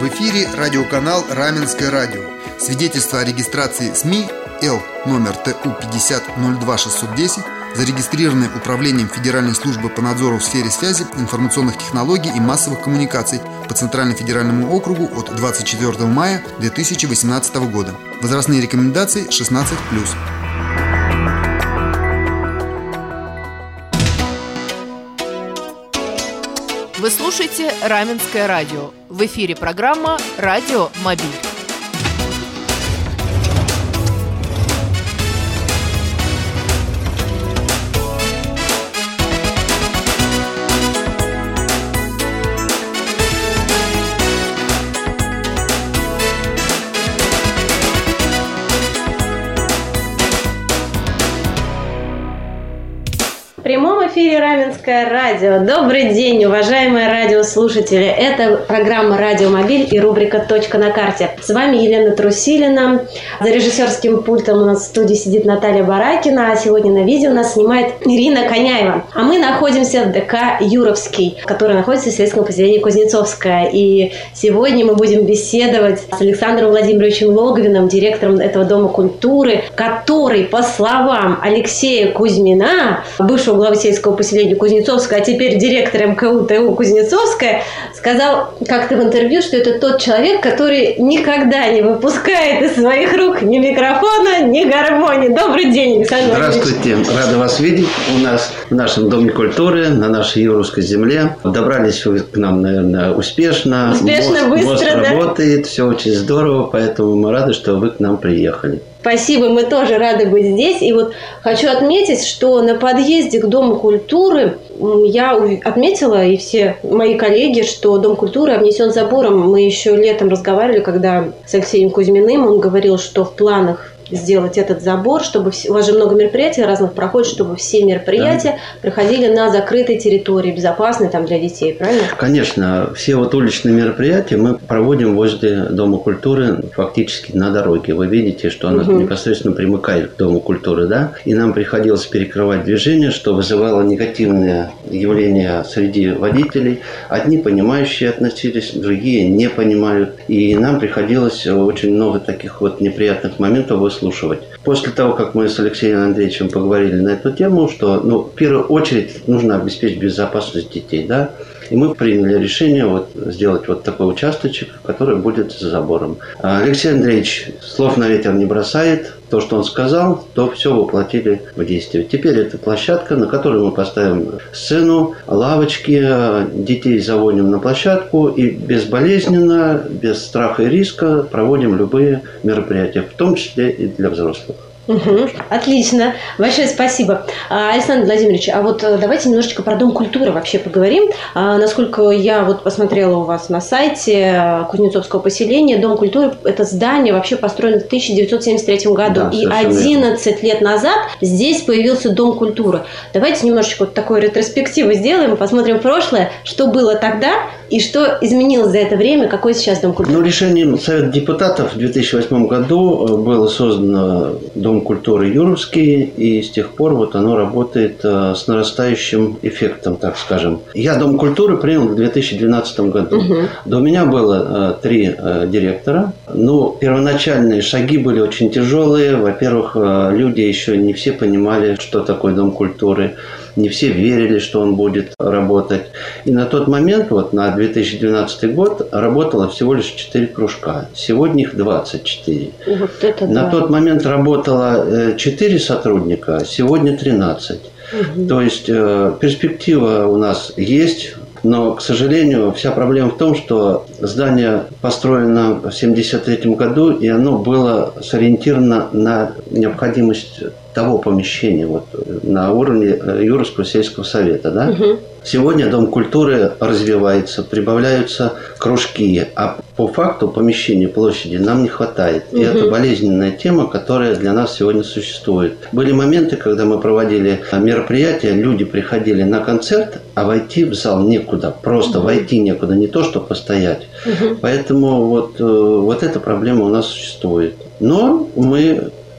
В эфире радиоканал «Раменское радио». Свидетельство о регистрации СМИ Л номер ТУ 50-02-610, зарегистрированное Управлением Федеральной службы по надзору в сфере связи, информационных технологий и массовых коммуникаций по Центральному федеральному округу от 24 мая 2018 года. Возрастные рекомендации 16+. Вы слушаете Раменское радио. В эфире программа «Радио Мобиль». В прямом эфире Раменское радио. Добрый день, уважаемые радиослушатели. Это программа «Радио Мобиль» и рубрика «Точка на карте». С вами Елена Трусилина. За режиссерским пультом у нас в студии сидит Наталья Баракина, а сегодня на видео нас снимает Ирина Коняева. А мы находимся в ДК «Юровский», который находится в сельском поселении Кузнецовское. И сегодня мы будем беседовать с Александром Владимировичем Логовиным, директором этого Дома культуры, который, по словам Алексея Кузьмина, бывшего главы сельского поселения Кузнецовское, а теперь директор МКУ ТУ Кузнецовское, сказал как-то в интервью, что это тот человек, который никогда не выпускает из своих рук ни микрофона, ни гармонии. Добрый день, Александр Владимирович. Здравствуйте, рада вас видеть у нас в нашем Доме культуры, на нашей Юровской земле. Добрались вы к нам, наверное, успешно. Быстро, мост да? Работает, все очень здорово, поэтому мы рады, что вы к нам приехали. Спасибо, мы тоже рады быть здесь. И вот хочу отметить, что на подъезде к Дому культуры я отметила, и все мои коллеги, что Дом культуры обнесен забором. Мы еще летом разговаривали, когда с Алексеем Кузьминым, он говорил, что в планах сделать этот забор, чтобы у вас же много мероприятий разных проходит, чтобы все мероприятия проходили на закрытой территории, безопасной там для детей, правильно? Конечно, все вот уличные мероприятия мы проводим возле Дома культуры, фактически на дороге. Вы видите, что она непосредственно примыкает к Дому культуры, да? И нам приходилось перекрывать движение, что вызывало негативные явления среди водителей. Одни понимающие относились, другие не понимают. И нам приходилось очень много таких вот неприятных моментов выслушивать. После того, как мы с Алексеем Андреевичем поговорили на эту тему, что, в первую очередь нужно обеспечить безопасность детей, да, и мы приняли решение вот сделать вот такой участочек, который будет за забором. Алексей Андреевич слов на ветер не бросает. То, что он сказал, то все воплотили в действие. Теперь это площадка, на которой мы поставим сцену, лавочки, детей заводим на площадку и безболезненно, без страха и риска проводим любые мероприятия, в том числе и для взрослых. Отлично. Большое спасибо. Александр Владимирович, а вот давайте немножечко про Дом культуры вообще поговорим. Насколько я вот посмотрела у вас на сайте Кузнецовского поселения, Дом культуры – это здание вообще построено в 1973 году. Да, и 11 лет назад здесь появился Дом культуры. Давайте немножечко вот такой ретроспективы сделаем, посмотрим прошлое, что было тогда и что изменилось за это время, какой сейчас Дом культуры. Решением Совета депутатов в 2008 году было создано Дом культуры Юровский, и с тех пор вот оно работает с нарастающим эффектом, так скажем. Я Дом культуры принял в 2012 году. До меня было 3 директора. Первоначальные шаги были очень тяжелые. Во-первых, люди еще не все понимали, что такое Дом культуры. Не все верили, что он будет работать. И на тот момент, вот на 2012 год, работало всего лишь 4 кружка. Сегодня их 24. Вот это на тот момент работало 4 сотрудника, сегодня 13. То есть перспектива у нас есть. Но, к сожалению, вся проблема в том, что здание построено в 1973 году, и оно было сориентировано на необходимость того помещения вот, на уровне Юровского сельского совета. Да? Сегодня Дом культуры развивается, прибавляются кружки, а по факту помещения, площади нам не хватает. И это болезненная тема, которая для нас сегодня существует. Были моменты, когда мы проводили мероприятия, люди приходили на концерт, а войти в зал некуда. Просто войти некуда, не то, что постоять. Поэтому вот эта проблема у нас существует. Но мы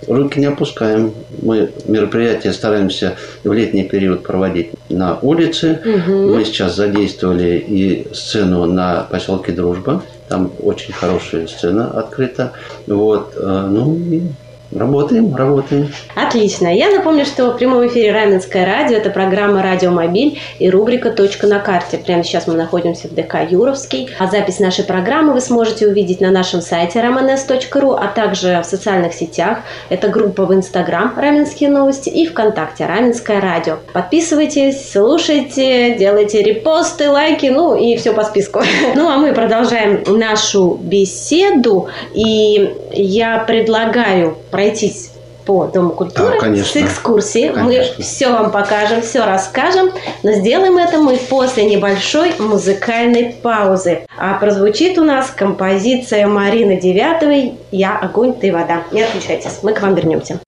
руки не опускаем. Мы мероприятия стараемся в летний период проводить на улице. Мы сейчас задействовали и сцену на поселке Дружба. Там очень хорошая сцена открыта. Вот. Ну и работаем. Отлично. Я напомню, что в прямом эфире Раменское радио. Это программа «Радиомобиль» и рубрика «Точка на карте». Прямо сейчас мы находимся в ДК Юровский. А запись нашей программы вы сможете увидеть на нашем сайте rmns.ru, а также в социальных сетях. Это группа в Инстаграм «Раменские новости» и ВКонтакте «Раменское радио». Подписывайтесь, слушайте, делайте репосты, лайки, ну и все по списку. Ну а мы продолжаем нашу беседу. И я предлагаю пройтись по Дому культуры с экскурсией. Мы все вам покажем, все расскажем, но сделаем это мы после небольшой музыкальной паузы. А прозвучит у нас композиция Марины Девятовой «Я огонь, ты вода». Не отключайтесь, мы к вам вернемся.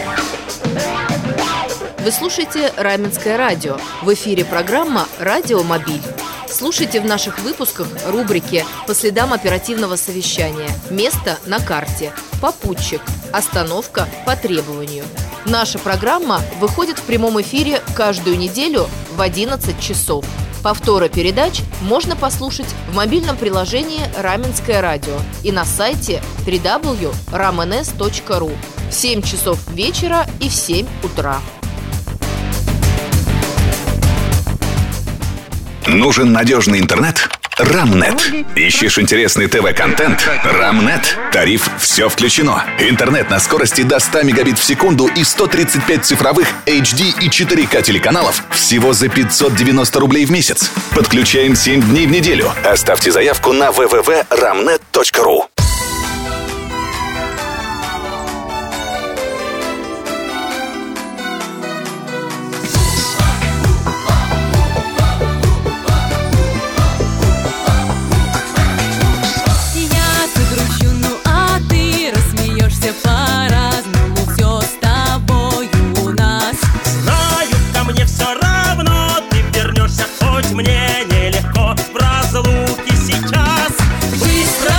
Вы слушаете Раменское радио. В эфире программа «Радиомобиль». Слушайте в наших выпусках рубрики «По следам оперативного совещания», «Место на карте», «Попутчик», «Остановка по требованию». Наша программа выходит в прямом эфире каждую неделю в 11 часов. Повторы передач можно послушать в мобильном приложении «Раменское радио» и на сайте www.ramns.ru в 7 часов вечера и в 7 утра. Нужен надежный интернет? Рамнет. Ищешь интересный ТВ-контент? Рамнет. Тариф «Все включено». Интернет на скорости до 100 мегабит в секунду и 135 цифровых HD и 4К телеканалов всего за 590 рублей в месяц. Подключаем 7 дней в неделю. Оставьте заявку на www.ramnet.ru. Мне нелегко в разлуке сейчас. Быстро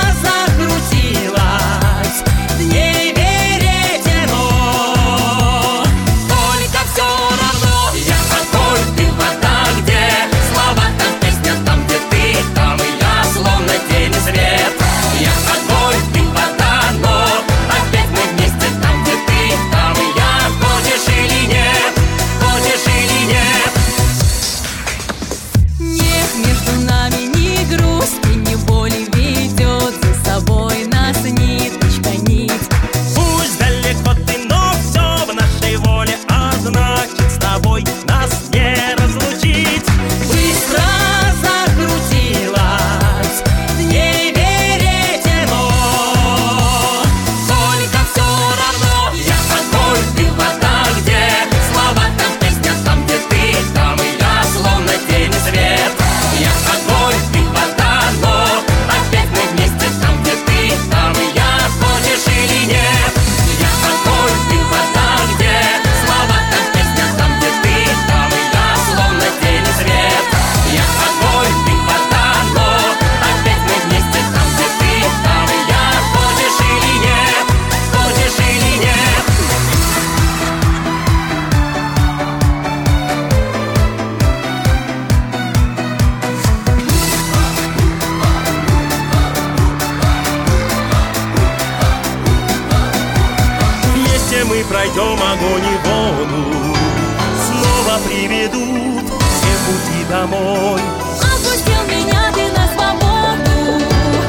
пройдем огонь и воду, снова приведут все пути домой. Отпустил меня ты на свободу,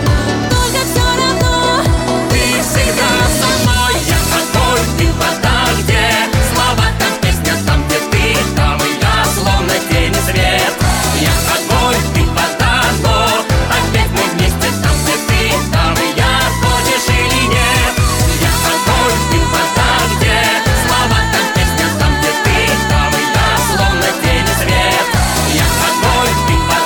только все равно ты всегда со мной. Я огонь, ты вода, где слова, там песня, там где ты, там и я, словно день и свет. Я огонь, ты вода, но опять мы вместе, там где ты, там и я, хочешь или нет. Я огонь, ты вода, где слова, там песня, там где ты, там и я, словно день и свет. Я огонь, ты вода.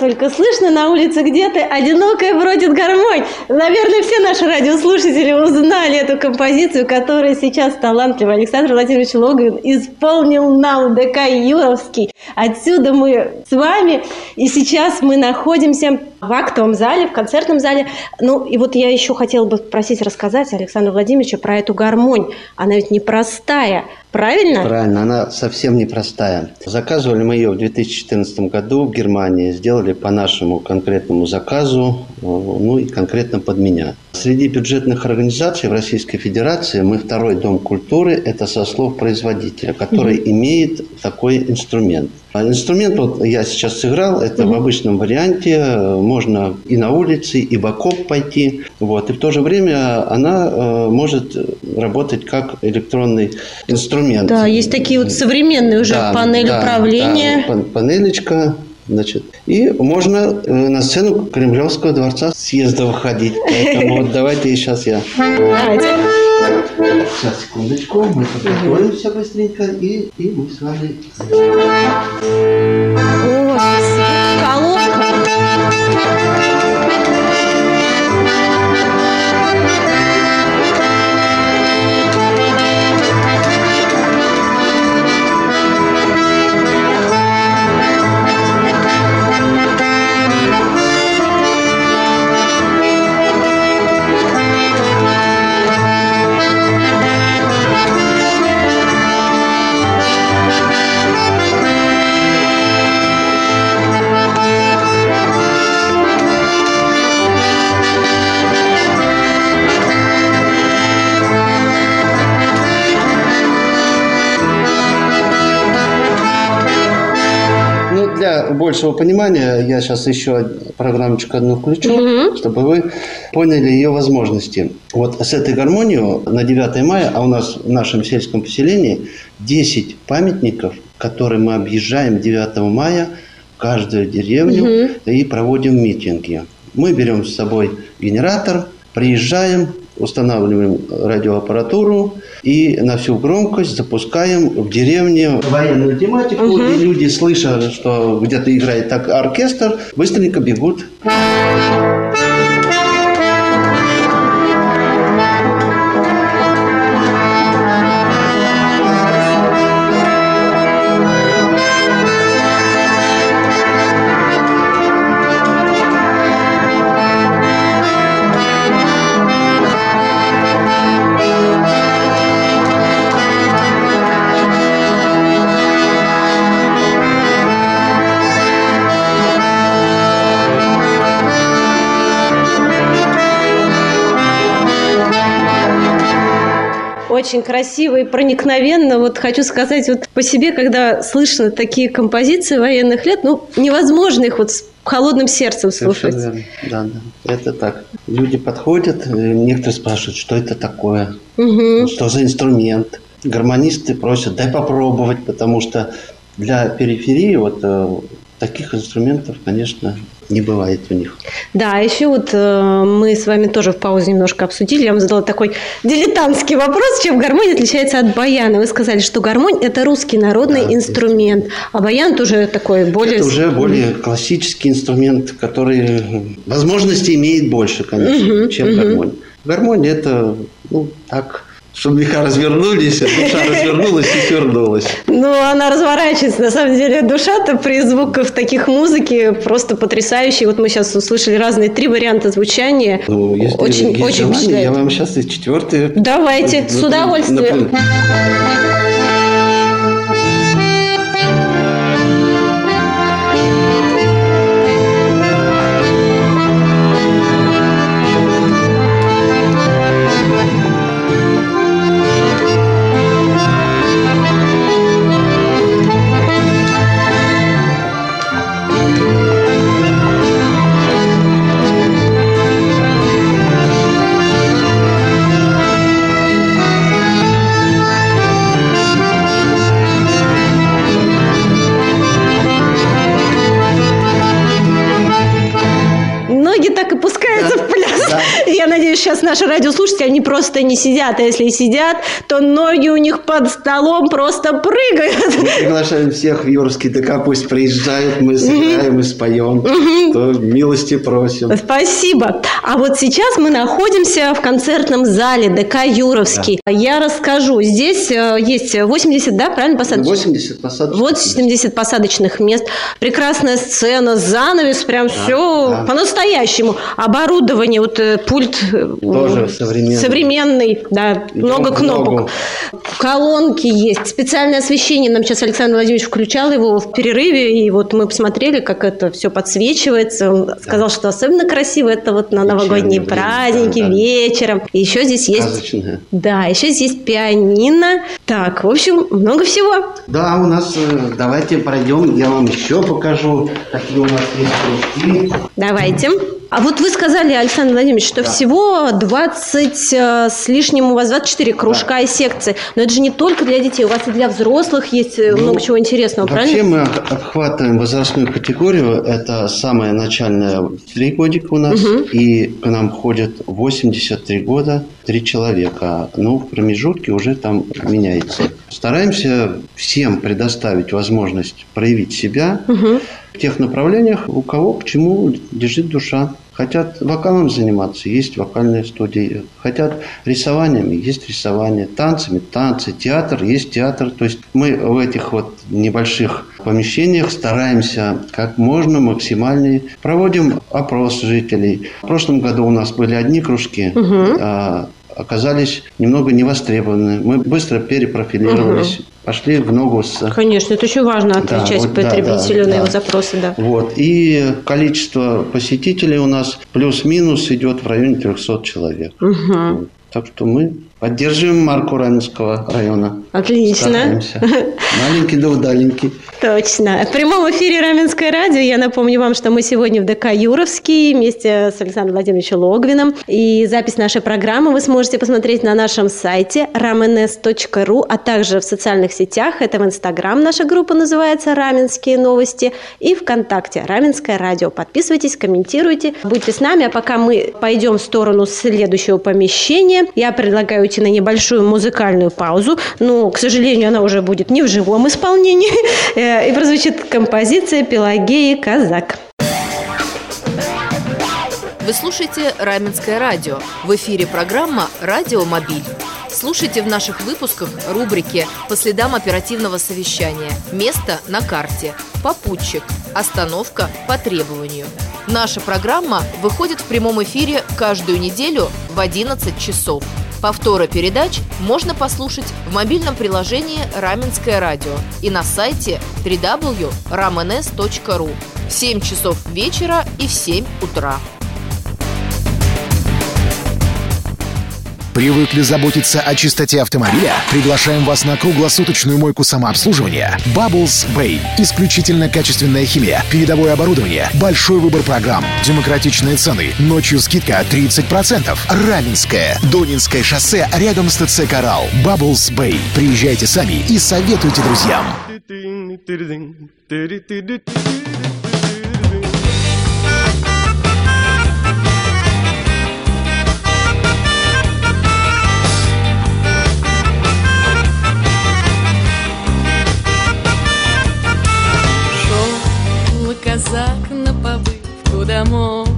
только слышно на улице где-то одинокая бродит гармонь. Наверное, все наши радиослушатели узнали эту композицию, которую сейчас талантливый Александр Владимирович Логвин исполнил нам, ДК Юровский. Отсюда мы с вами, и сейчас мы находимся в актовом зале, в концертном зале. Ну, и вот я еще хотела бы просить рассказать Александра Владимировича про эту гармонь. Она ведь непростая, правильно? Правильно, она совсем непростая. Заказывали мы ее в 2014 году в Германии, сделали по нашему конкретному заказу, ну и конкретно под меня. Среди бюджетных организаций в Российской Федерации мы второй дом культуры, это со слов производителя, который имеет такой инструмент. А инструмент вот я сейчас сыграл, это в обычном варианте, можно и на улице, и в окоп пойти, вот, и в то же время она может работать как электронный инструмент. Да, есть такие вот современные уже панели управления. Да, панелечка. Значит, и можно на сцену Кремлевского дворца съезда выходить. Поэтому вот давайте сейчас я... Давайте. Сейчас, секундочку. Мы подготовимся быстренько, и мы с вами... О, колонка. Для большего понимания я сейчас еще программочку одну включу, чтобы вы поняли ее возможности. Вот с этой гармонией на 9 мая, а у нас в нашем сельском поселении 10 памятников, которые мы объезжаем 9 мая в каждую деревню и проводим митинги. Мы берем с собой генератор, приезжаем, устанавливаем радиоаппаратуру и на всю громкость запускаем в деревне военную тематику. И люди, слыша, что где-то играет так оркестр, быстренько бегут. Очень красиво и проникновенно. Вот хочу сказать вот по себе, когда слышно такие композиции военных лет, ну, невозможно их вот с холодным сердцем слушать. Совершенно верно. Да. Это так. Люди подходят, некоторые спрашивают, что это такое, что за инструмент. Гармонисты просят, дай попробовать, потому что для периферии вот таких инструментов, конечно, не бывает у них. Да, а еще вот мы с вами тоже в паузе немножко обсудили. Я вам задала такой дилетантский вопрос, чем гармонь отличается от баяна. Вы сказали, что гармонь – это русский народный инструмент, а баян тоже такой более... Это уже более классический инструмент, который возможности имеет больше, конечно, чем гармонь. Гармонь – это, ну, так... Чтобы меха развернулись, душа развернулась и свернулась. Ну, она разворачивается. На самом деле, душа-то при звуках таких музыки просто потрясающая. Вот мы сейчас услышали разные 3 варианта звучания. Ну, если очень желание, впечатляет. я вам сейчас и 4-й. Давайте, с удовольствием. надеюсь, сейчас наши радиослушатели, они просто не сидят. А если и сидят, то ноги у них под столом просто прыгают. Мы приглашаем всех в Юрский ДК, пусть приезжают, мы сыграем и споем. То милости просим. Спасибо. А вот сейчас мы находимся в концертном зале ДК Юровский. Да. Я расскажу. Здесь есть 80, да, правильно, посадочных? 80 посадочных. 80 посадочных мест. Прекрасная сцена, занавес, прям все по-настоящему. Оборудование, вот пульт тоже современный, да, много кнопок. Колонки есть, специальное освещение. Нам сейчас Александр Владимирович включал его в перерыве, и вот мы посмотрели, как это все подсвечивается. Он сказал, что особенно красиво это вот на новогодние праздники, вечером. И еще здесь есть... Сказочное. Да, еще здесь есть пианино. Так, в общем, много всего. Да, у нас, давайте пройдем, я вам еще покажу, какие у нас есть кружки. Давайте. А вот вы сказали, Александр Владимирович, что всего 20 с лишним, у вас 24 кружка и секции. Но это же не только для детей, у вас и для взрослых есть много чего интересного, вообще правильно? Вообще мы обхватываем возрастную категорию, это самая начальная 3 годика у нас, и к нам ходят 83 года 3 человека. Ну, в промежутке уже там меняется. Стараемся всем предоставить возможность проявить себя в тех направлениях, у кого к чему лежит душа. Хотят вокалом заниматься, есть вокальные студии. Хотят рисованиями, есть рисование. Танцами, танцы. Театр, есть театр. То есть мы в этих вот небольших помещениях стараемся как можно максимальнее. Проводим опрос жителей. В прошлом году у нас были одни кружки, оказались немного невостребованы. Мы быстро перепрофилировались, пошли в ногу с... Конечно, это очень важно отвечать потребителю на его запросы. Да. Вот. И количество посетителей у нас плюс-минус идет в районе 300 человек. Так что мы поддерживаем марку Раменского района. Отлично. Стараемся. Маленький да удаленький. Точно. В прямом эфире Раменское радио. Я напомню вам, что мы сегодня в ДК Юровский вместе с Александром Владимировичем Логвиным. И запись нашей программы вы сможете посмотреть на нашем сайте ramenes.ru, а также в социальных сетях. Это в Инстаграм наша группа называется «Раменские новости» и ВКонтакте «Раменское радио». Подписывайтесь, комментируйте. Будьте с нами, а пока мы пойдем в сторону следующего помещения, я предлагаю уйти на небольшую музыкальную паузу. Но, к сожалению, она уже будет не в живом исполнении. И прозвучит композиция Пелагеи «Казак». Вы слушаете Раменское радио. В эфире программа «Радио Мобиль». Слушайте в наших выпусках рубрики «По следам оперативного совещания», «Место на карте», «Попутчик», «Остановка по требованию». Наша программа выходит в прямом эфире каждую неделю в 11 часов. Повторы передач можно послушать в мобильном приложении «Раменское радио» и на сайте www.ramenes.ru в 7 часов вечера и в 7 утра. Привыкли заботиться о чистоте автомобиля? Приглашаем вас на круглосуточную мойку самообслуживания Bubbles Bay. Исключительно качественная химия, передовое оборудование, большой выбор программ, демократичные цены, ночью скидка 30%. Раменское, Донинское шоссе рядом с ТЦ «Коралл». Bubbles Bay. Приезжайте сами и советуйте друзьям. Казак на побывку домой.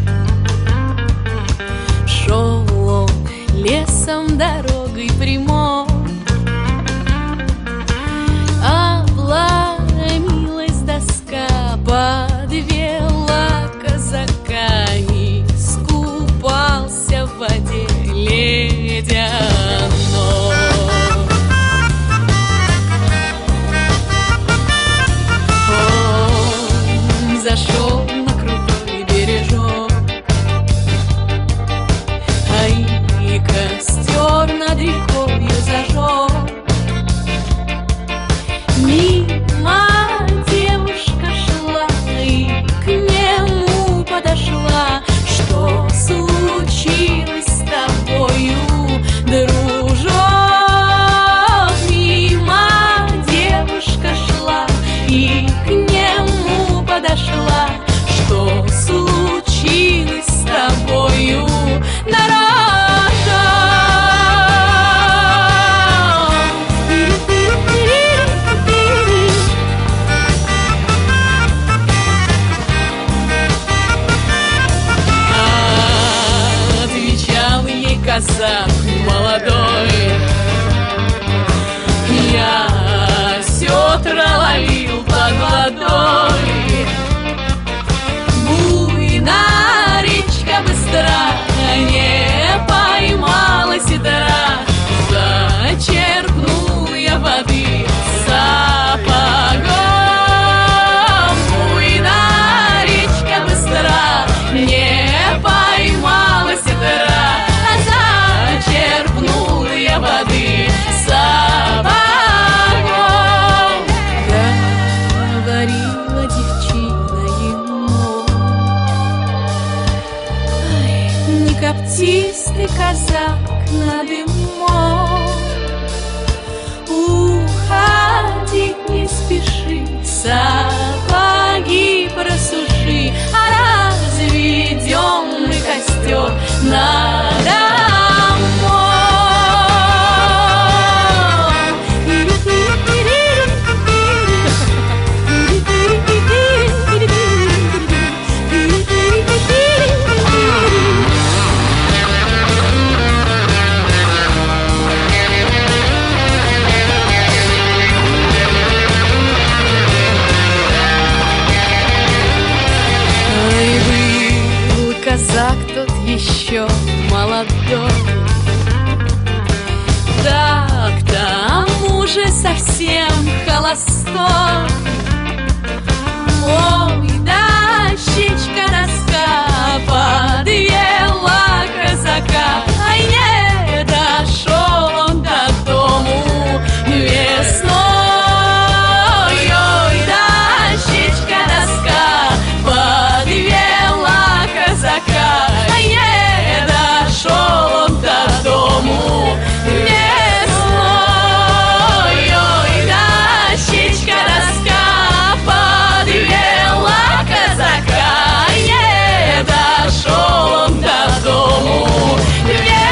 Шел он лесом дорогой прямой, обломилась доска, подвела казака, и искупался в воде ледяной. Зашел на крутой бережок, а и костер над рекою зажег. Мимо девушка шла и к нему подошла. Что случилось с тобою, дружок? Мимо девушка шла и к нему подошла. Когтистый казак над морем. Уходить не спеши, сапоги просуши, а разведем мы костер над казак тот еще молодой, да к тому же совсем холостой. Ой, дощечка доска подвела казака, ай, не дошел он до дому весной. Ой, дощечка доска подвела казака, ай, не дошел он до дому весной. Ой, дощечка доска подвела казака, ай, не дошел он до дому весной.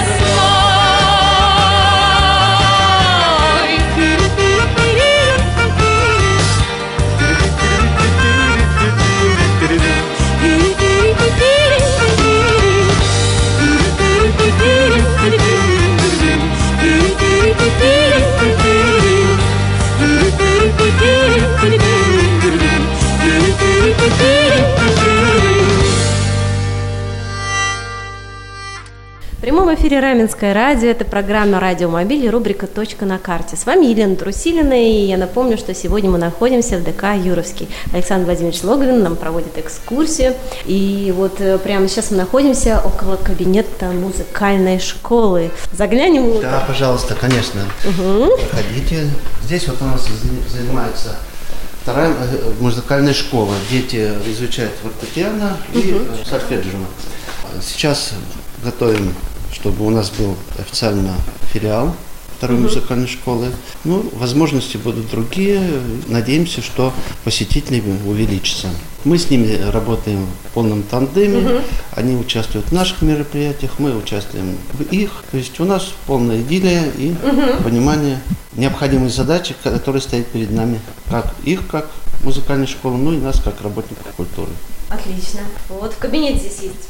В прямом эфире Раменское радио, это программа «Радио Мобиль» и рубрика «Точка на карте». С вами Елена Трусилина, и я напомню, что сегодня мы находимся в ДК «Юровский». Александр Владимирович Логвин нам проводит экскурсию, и вот прямо сейчас мы находимся около кабинета музыкальной школы. Заглянем внутрь? Да, пожалуйста, конечно. Проходите. Здесь вот у нас занимается вторая музыкальная школа. Дети изучают фортепиано и сольфеджио. Сейчас готовим, чтобы у нас был официально филиал второй музыкальной школы. Ну, возможности будут другие. Надеемся, что посетителей увеличится. Мы с ними работаем в полном тандеме. Они участвуют в наших мероприятиях, мы участвуем в их. То есть у нас полная идиллия и понимание необходимой задачи, которая стоит перед нами. Как их, как музыкальной школы, ну и нас, как работников культуры. Отлично. Вот в кабинете здесь есть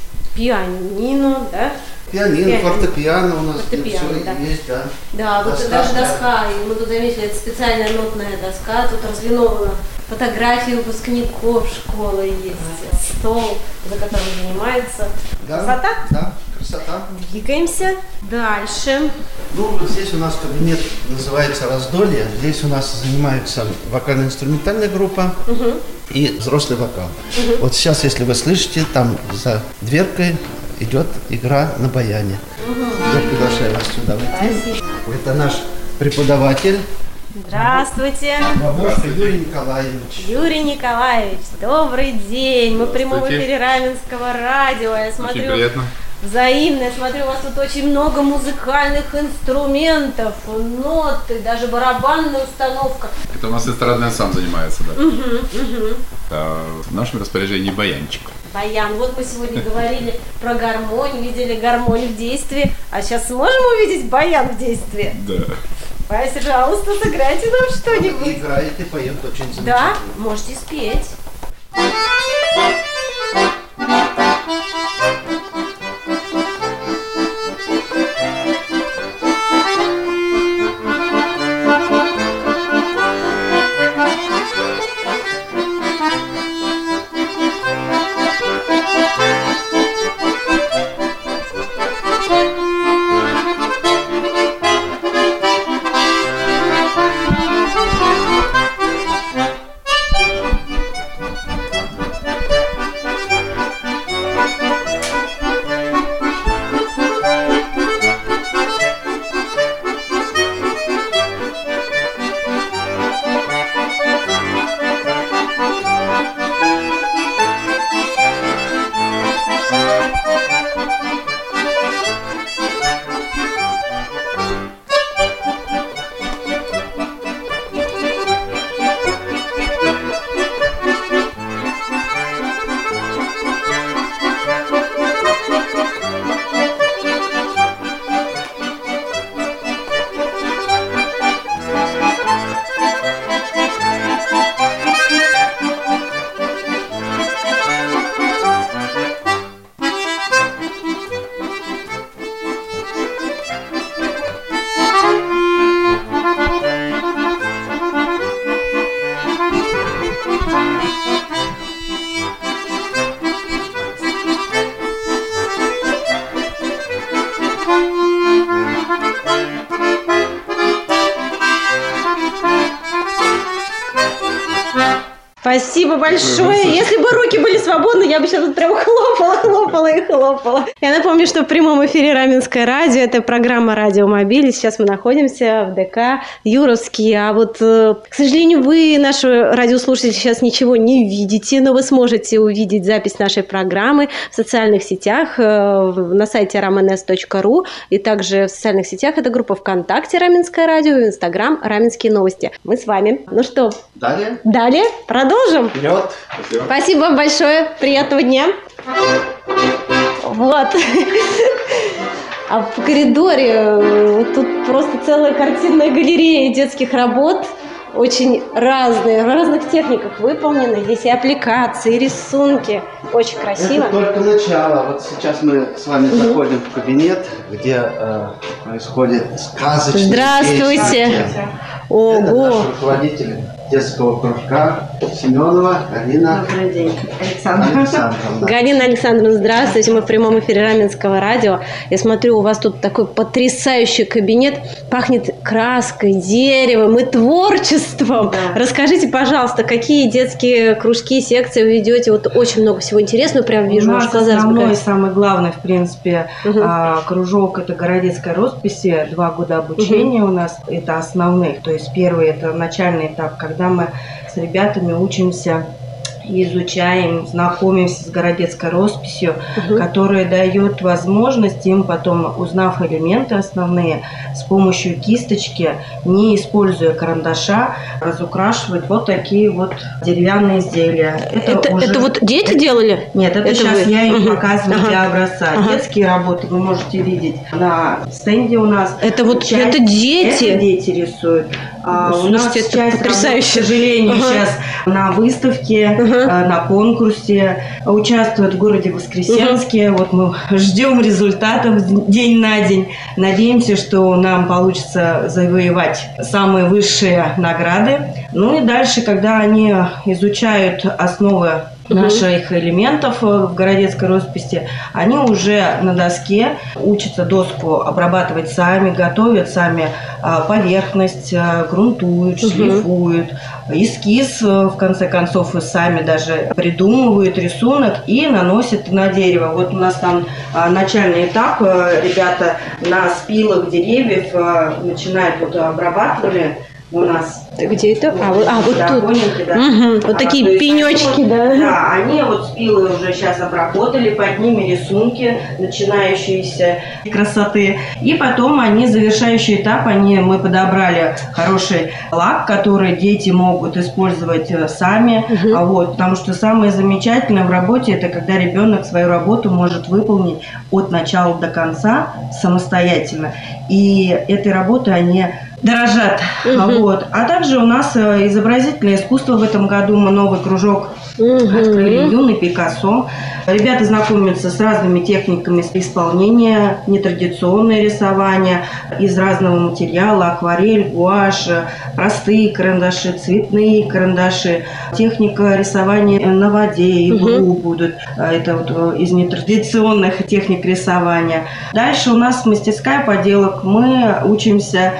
пианино, да? Пианино, фортепиано у нас Фортепиано, все да. есть, да. Да, вот даже доска, и мы тут заметили, это специальная нотная доска, тут разлинована фотографии выпускников школы есть, стол, за которым занимается. Да, Красота? Да, красота. Двигаемся дальше. Ну, вот здесь у нас кабинет называется «Раздолье». Здесь у нас занимается вокально-инструментальная группа и взрослый вокал. Вот сейчас, если вы слышите, там за дверкой идет игра на баяне. Я приглашаю вас сюда войти. Спасибо. Это наш преподаватель. Здравствуйте. Бабушка Юрий Николаевич. Юрий Николаевич, добрый день. Мы в прямом эфире Раменского радио. Я смотрю, очень приятно. Взаимно. Я смотрю, у вас тут очень много музыкальных инструментов, ноты, даже барабанная установка. Это у нас эстрадный ансамбль занимается, да. В нашем распоряжении баянчик. Баян. Вот мы сегодня говорили про гармонь, видели гармонь в действии, а сейчас сможем увидеть баян в действии? Да. Пожалуйста, сыграйте нам что-нибудь. Играете, поет очень замечательно. Да, можете спеть. Спасибо большое. Если бы руки были свободны, я бы сейчас тут прям хлопала. Я напомню, что в прямом эфире Раменское радио. Это программа «Радио Мобиль». И сейчас мы находимся в ДК «Юровский». А вот, к сожалению, вы, наши радиослушатели, сейчас ничего не видите, но вы сможете увидеть запись нашей программы в социальных сетях, на сайте ramenes.ru, и также в социальных сетях. Это группа ВКонтакте «Раменское радио» и Инстаграм «Раменские новости». Мы с вами. Ну что, далее продолжим. Вперед. Спасибо вам большое. Приятного дня. Вот. А в коридоре тут просто целая картинная галерея детских работ. Очень разные, в разных техниках выполнены. Здесь и аппликации, и рисунки. Очень красиво. Это только начало. Вот сейчас мы с вами заходим в кабинет, где происходит сказочное. Здравствуйте. Ого. Это наш руководитель детского кружка Семенова Галина. Добрый день, Александровна. Галина Александровна, здравствуйте. Мы в прямом эфире Раменского радио. Я смотрю, у вас тут такой потрясающий кабинет. Пахнет краской, деревом и творчеством. Да. Расскажите, пожалуйста, какие детские кружки, секции вы ведете? Вот очень много всего интересного, прям вижу. У нас основной и самый главный, в принципе, кружок — это городецкая росписи. 2 года обучения у нас. Это основных. То есть первый — это начальный этап, когда мы с ребятами учимся, изучаем, знакомимся с городецкой росписью, которая дает возможность им потом, узнав элементы основные, с помощью кисточки, не используя карандаша, разукрашивать вот такие вот деревянные изделия. Это вот дети делали? Нет, это сейчас я им показываю для образца. Детские работы вы можете видеть на стенде у нас. Это вот это дети? Это дети рисуют. Слушайте, у нас это часть потрясающе. Работ, к сожалению, сейчас на выставке, на конкурсе, участвуют в городе Воскресенске. Вот мы ждем результатов день на день. Надеемся, что нам получится завоевать самые высшие награды. Ну и дальше, когда они изучают основы наших элементов в городецкой росписи, они уже на доске учатся доску обрабатывать сами, готовят сами поверхность, грунтуют, шлифуют, эскиз, в конце концов, и сами даже придумывают рисунок и наносят на дерево. Вот у нас там начальный этап, ребята на спилах деревьев начинают, вот обрабатывали у нас. Где это? Вот да, тут. Поняли, да. Вот такие пенечки, да. Да, они вот спилы уже сейчас обработали, под ними рисунки начинающиеся красоты. И потом они, завершающий этап, мы подобрали хороший лак, который дети могут использовать сами. Вот, потому что самое замечательное в работе — это когда ребенок свою работу может выполнить от начала до конца самостоятельно. И этой работой они дорожат. Вот. А также у нас изобразительное искусство. В этом году мы новый кружок открыли, юный Пикассо. Ребята знакомятся с разными техниками исполнения, нетрадиционное рисование из разного материала: акварель, гуашь, простые карандаши, цветные карандаши, техника рисования на воде, иглу будут. Это вот из нетрадиционных техник рисования. Дальше у нас мастерская поделок. Мы учимся,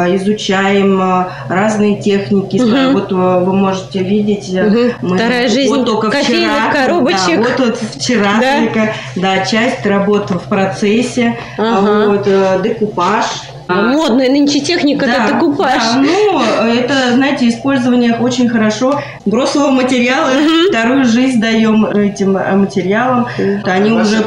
изучаем разные техники. Вот вы можете видеть. Вторая жизнь вот только кофейных вчера, коробочек. Да, вот вчера только, часть работы в процессе, вот, декупаж. Модная нынче техника, да, это декупаж. Да, это, знаете, использование очень хорошо взрослого материала. Вторую жизнь даем этим материалам. Они уже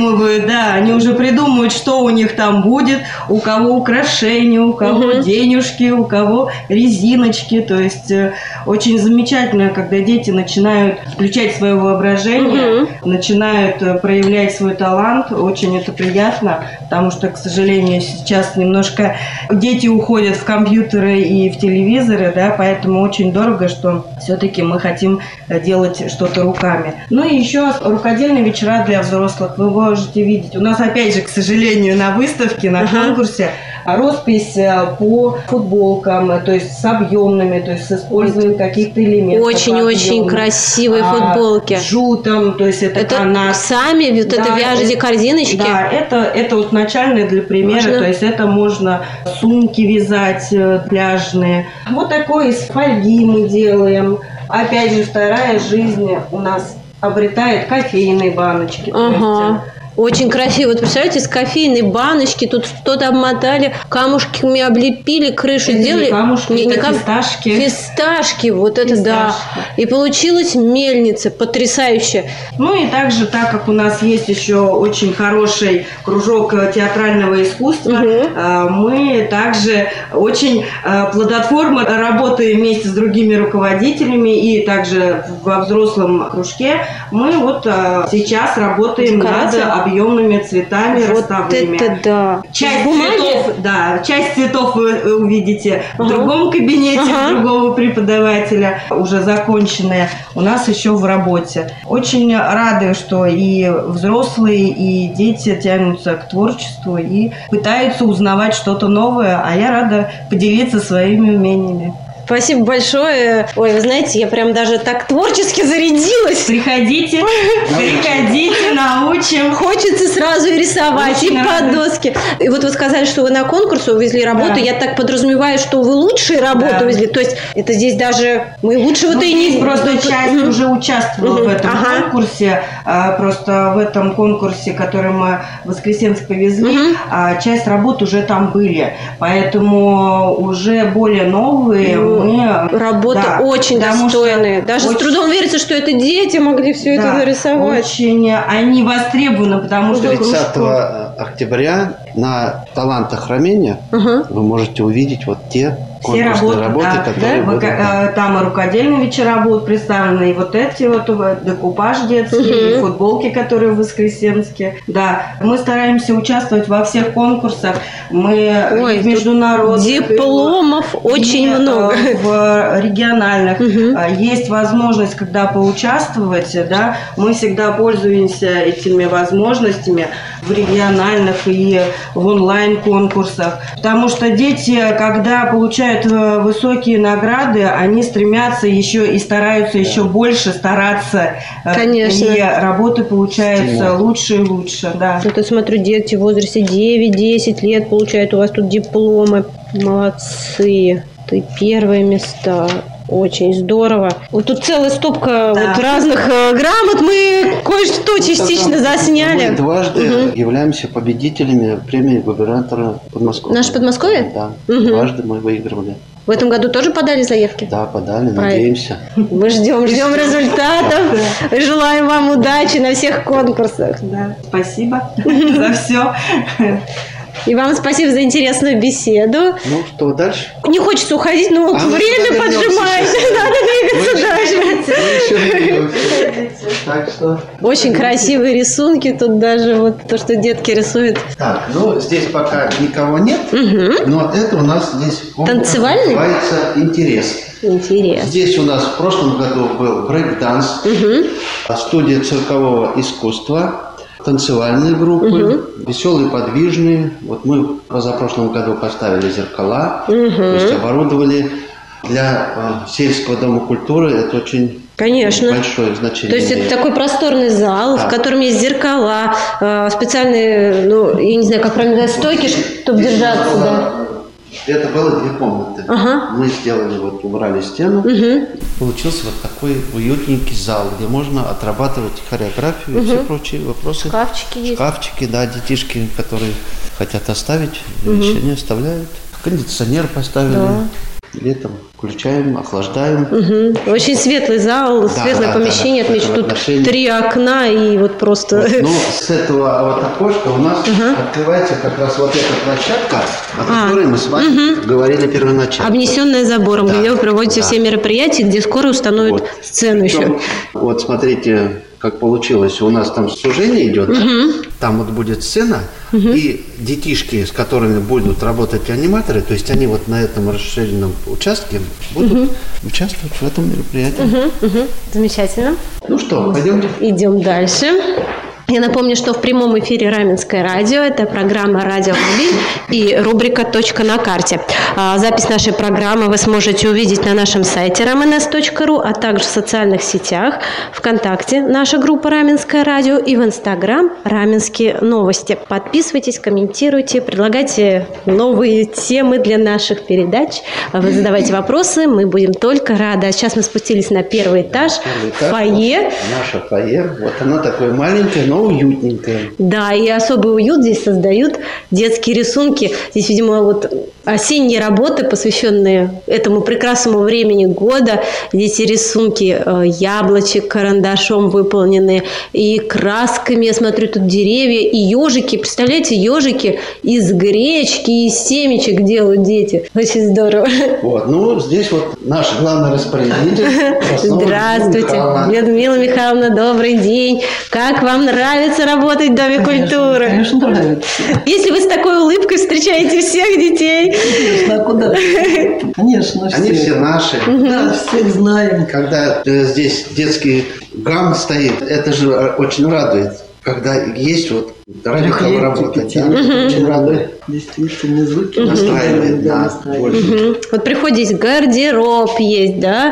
придумывают, что у них там будет, у кого украшения, у кого денежки, у кого резиночки. То есть очень замечательно, когда дети начинают включать свое воображение, начинают проявлять свой талант. Очень это приятно, потому что, к сожалению, сейчас немножко дети уходят в компьютеры и в телевизоры, да, поэтому очень дорого, что все-таки мы хотим делать что-то руками. Ну и еще рукодельные вечера для взрослых вы можете видеть. У нас, опять же, к сожалению, на выставке, на конкурсе роспись по футболкам, то есть с объемными, то есть с использованием каких-то элементов. Очень-очень красивые футболки. Жутом, то есть это канат. Сами вот это вяжете корзиночки? Да, это вот начальное для примера, то есть это можно сумки вязать пляжные. Вот такой из фольги мы делаем. опять же, вторая жизнь у нас обретает кофейные баночки. То Ага. Очень красиво. Вот представляете, с кофейной баночки тут что-то обмотали, камушками облепили, крышу Это не сделали. камушки, это фисташки. Фисташки, вот это да. Фисташки. И получилась мельница потрясающая. Ну и также, так как у нас есть еще очень хороший кружок театрального искусства, мы также очень плодотворно работаем вместе с другими руководителями, и также во взрослом кружке мы вот сейчас работаем над объемными цветами Вот расставными. это да. Часть Бумаги? цветов, да, часть цветов вы увидите в другом кабинете другого преподавателя, уже законченные, у нас еще в работе. Очень рады, что и взрослые, и дети тянутся к творчеству и пытаются узнавать что-то новое, а я рада поделиться своими умениями. Спасибо большое. Ой, вы знаете, я прям даже так творчески зарядилась. Приходите, научим. Хочется сразу и рисовать, Очень и по доске. И вот вы сказали, что вы на конкурс увезли работу. Да. Я так подразумеваю, что вы лучшие работы увезли. То есть это здесь даже мы лучшего-то и не... Просто часть уже участвовала в этом конкурсе. Просто в этом конкурсе, который мы в Воскресенск повезли, часть работ уже там были. Поэтому уже более новые работа очень достойная. Даже очень... с трудом верится, что это дети могли все это нарисовать. Очень они востребованы, потому что 30 октября на талантах Раменя вы можете увидеть вот те конкурсные работы, которые будут. Там и рукодельные вечера будут представлены, и вот эти вот декупаж детский, и футболки, которые в Воскресенске. Да, мы стараемся участвовать во всех конкурсах. Мы международных дипломов очень много. В региональных есть возможность, когда поучаствовать, да, мы всегда пользуемся этими возможностями в региональных и в онлайн-конкурсах. Потому что дети, когда получают высокие награды, они стремятся еще и стараются еще больше стараться. Конечно. И работы получаются лучше и лучше. Да. Вот я смотрю, дети в возрасте 9-10 лет получают у вас тут дипломы. Молодцы. Ты первые места. Очень здорово. Вот тут целая стопка вот разных грамот. Мы кое-что частично засняли. Мы дважды являемся победителями премии губернатора Подмосковья. Наше Подмосковье? Да. Дважды мы выигрывали. В этом году тоже подали заявки? Да, подали, надеемся. Мы ждем результатов. Желаем вам удачи на всех конкурсах. Да. Спасибо за все. И вам спасибо за интересную беседу. Ну, что дальше? Не хочется уходить, но время поджимает. Надо двигаться дальше. Так что... Очень красивые рисунки. Тут даже вот то, что детки рисуют. Так, ну, здесь пока никого нет. Но это у нас здесь... Танцевальный? Называется «Интерес». Интерес. Здесь у нас в прошлом году был брейк-данс, студия циркового искусства, танцевальные группы, веселые, подвижные. Вот мы в позапрошлом году поставили зеркала, то есть оборудовали. Для сельского дома культуры это очень большое значение. То есть это такой просторный зал, в котором есть зеркала, специальные, ну, я не знаю, как правильно сказать, стойки, чтобы держаться, да. Это было 2 комнаты. Мы сделали, вот убрали стену. Получился вот такой уютненький зал, где можно отрабатывать хореографию и все прочие вопросы. Шкафчики есть. Шкафчики, да, детишки, которые хотят оставить, еще не оставляют. Кондиционер поставили. Да. Летом включаем, охлаждаем. Очень светлый зал, светлое помещение. Отмечу, тут 3 окна и вот просто... Вот, ну, с этого вот окошка у нас открывается как раз вот эта площадка, о которой мы с вами говорили первоначально. Обнесенная забором, где вы проводите все мероприятия, где скоро установят сцену еще. Вот смотрите, как получилось. У нас там сужение идет, там вот будет сцена, и детишки, с которыми будут работать аниматоры, то есть они вот на этом расширенном участке будут участвовать в этом мероприятии. Замечательно. Ну что, пойдемте? Идем дальше. Я напомню, что в прямом эфире Раменское радио. Это программа «Радио Мобиль» и рубрика «Точка на карте». Запись нашей программы вы сможете увидеть на нашем сайте rmns.ru, а также в социальных сетях, ВКонтакте, наша группа «Раменское радио» и в Инстаграм «Раменские новости». Подписывайтесь, комментируйте, предлагайте новые темы для наших передач. Вы задавайте вопросы, мы будем только рады. А сейчас мы спустились на первый этаж, фойе. Наше фойе. Вот оно такое маленькое, но уютненькое. Да, и особый уют здесь создают детские рисунки. Здесь, видимо, вот осенние работы, посвященные этому прекрасному времени года. Здесь и рисунки яблочек карандашом выполнены, и красками, я смотрю, тут деревья, и ежики. Представляете, ежики из гречки, из семечек делают дети. Очень здорово. Вот, ну, здесь вот наш главный распорядитель. Здравствуйте, Людмила Михайловна, добрый день. Как вам нравится работать в Доме культуры? Конечно, нравится. Если вы с такой улыбкой встречаете всех детей. Конечно, а куда? Конечно, Они все наши. Да, всех знаем. Когда здесь детский гам стоит, это же очень радует. Когда есть вот ради кого работать. Очень радует. Действительно, звуки настраивает, да. Вот приходит, здесь гардероб есть, да,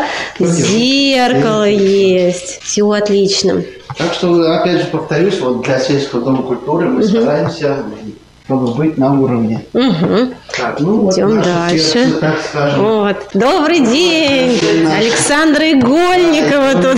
зеркало есть. Все отлично. Так что, опять же, повторюсь, вот для сельского дома культуры мы стараемся, чтобы быть на уровне. Так, ну, идем вот дальше. Сердце, так скажем. Вот. Добрый день! Александра Игольникова тут.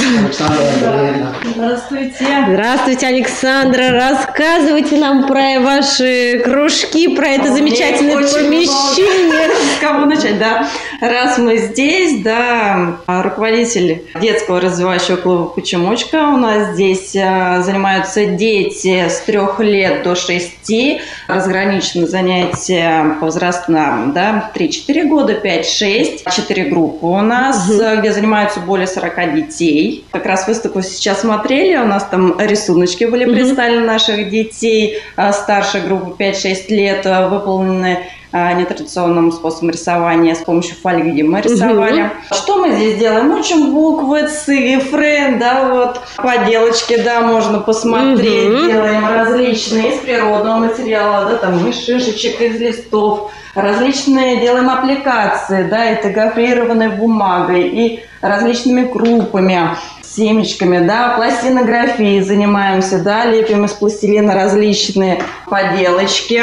Здравствуйте. Здравствуйте, Александра. Рассказывайте нам про ваши кружки, про это замечательное помещение. С кого начать, да? Раз мы здесь, да, руководитель детского развивающего клуба «Почемучка». У нас здесь занимаются дети с 3 лет до 6. Разграничены занятия по возрастам, да, 3-4 года, 5-6. 4 группы у нас, где занимаются более 40 детей. Как раз выставку сейчас смотрели, у нас там рисуночки были представлены наших детей. Старшей группы 5-6 лет выполнены нетрадиционным способом рисования с помощью фольги мы рисовали. Что мы здесь делаем? Учим буквы, цифры, да, вот поделочки, да, можно посмотреть. Делаем различные из природного материала, да, там из шишечек, из листов. Различные делаем аппликации, да, это гофрированной бумагой и различными крупами, семечками, да, пластинографией занимаемся, да, лепим из пластилина различные поделочки.